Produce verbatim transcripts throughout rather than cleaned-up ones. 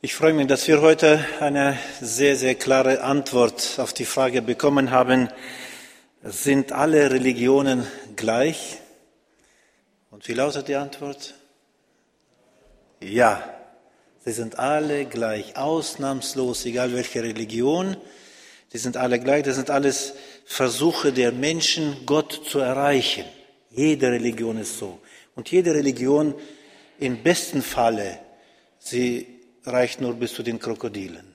Ich freue mich, dass wir heute eine sehr, sehr klare Antwort auf die Frage bekommen haben, sind alle Religionen gleich? Und wie lautet die Antwort? Ja, sie sind alle gleich, ausnahmslos, egal welche Religion, sie sind alle gleich, das sind alles Versuche der Menschen, Gott zu erreichen. Jede Religion ist so. Und jede Religion im besten Falle, sie reicht nur bis zu den Krokodilen.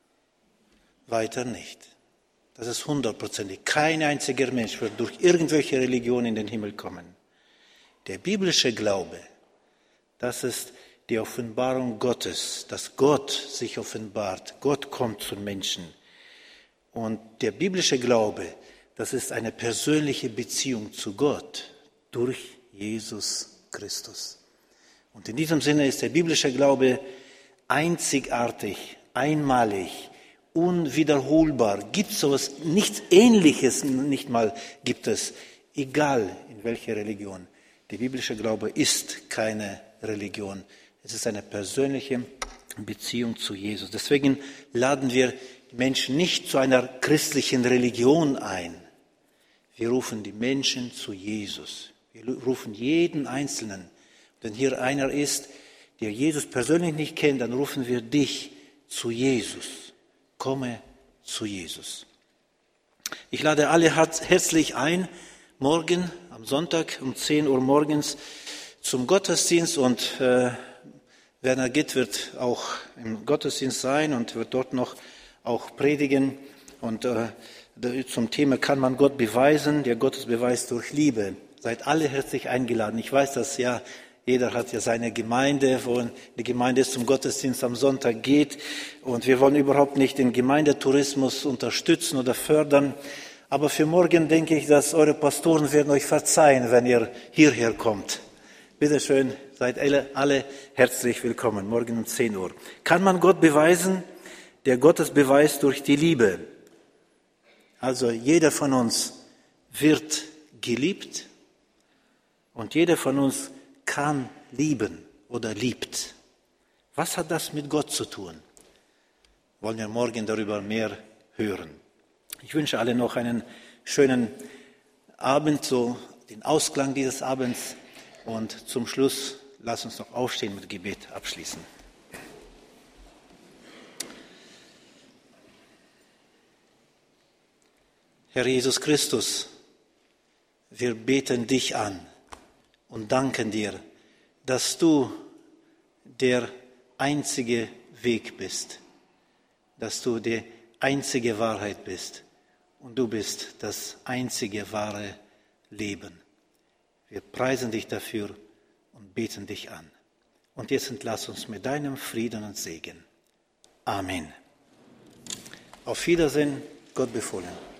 Weiter nicht. Das ist hundertprozentig. Kein einziger Mensch wird durch irgendwelche Religion in den Himmel kommen. Der biblische Glaube, das ist die Offenbarung Gottes, dass Gott sich offenbart. Gott kommt zum Menschen. Und der biblische Glaube, das ist eine persönliche Beziehung zu Gott durch Jesus Christus. Und in diesem Sinne ist der biblische Glaube einzigartig, einmalig, unwiederholbar. Gibt es sowas, nichts Ähnliches nicht mal gibt es, egal in welcher Religion. Der biblische Glaube ist keine Religion. Es ist eine persönliche Beziehung zu Jesus. Deswegen laden wir Menschen nicht zu einer christlichen Religion ein. Wir rufen die Menschen zu Jesus. Wir rufen jeden Einzelnen. Wenn hier einer ist, der Jesus persönlich nicht kennt, dann rufen wir dich zu Jesus. Komme zu Jesus. Ich lade alle herzlich ein, morgen am Sonntag um zehn Uhr morgens zum Gottesdienst, und äh, Werner Gitt wird auch im Gottesdienst sein und wird dort noch auch predigen. Und äh, zum Thema kann man Gott beweisen, der Gottesbeweis durch Liebe. Seid alle herzlich eingeladen. Ich weiß, dass ja jeder hat ja seine Gemeinde, wo die Gemeinde zum Gottesdienst am Sonntag geht. Und wir wollen überhaupt nicht den Gemeindetourismus unterstützen oder fördern. Aber für morgen denke ich, dass eure Pastoren werden euch verzeihen, wenn ihr hierher kommt. Bitte schön, seid alle, alle herzlich willkommen, morgen um zehn Uhr. Kann man Gott beweisen? Der Gottesbeweis durch die Liebe. Also jeder von uns wird geliebt und jeder von uns kann lieben oder liebt. Was hat das mit Gott zu tun? Wollen wir morgen darüber mehr hören. Ich wünsche allen noch einen schönen Abend, so den Ausklang dieses Abends. Und zum Schluss, lass uns noch aufstehen mit Gebet abschließen. Herr Jesus Christus, wir beten dich an und danken dir, dass du der einzige Weg bist, dass du die einzige Wahrheit bist und du bist das einzige wahre Leben. Wir preisen dich dafür und beten dich an. Und jetzt entlass uns mit deinem Frieden und Segen. Amen. Auf Wiedersehen, Gott befohlen.